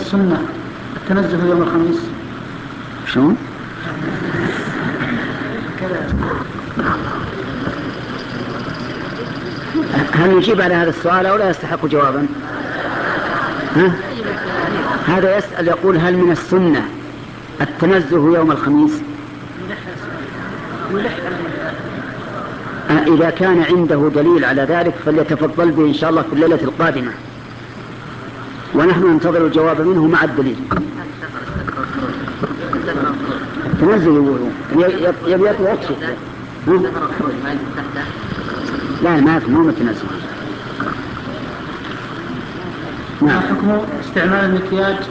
السنة التنزه يوم الخميس؟ شو؟ هل نجيب على هذا السؤال أو لا يستحق جوابا؟ هذا يسأل يقول هل من السنة التنزه يوم الخميس؟ إذا كان عنده دليل على ذلك فليتفضل به إن شاء الله في الليلة القادمة، ونحن ننتظر الجواب منه مع الدليل. تنزل يبي يكشف. لا ما في مو متنزل. ما حكم استعمال المكياج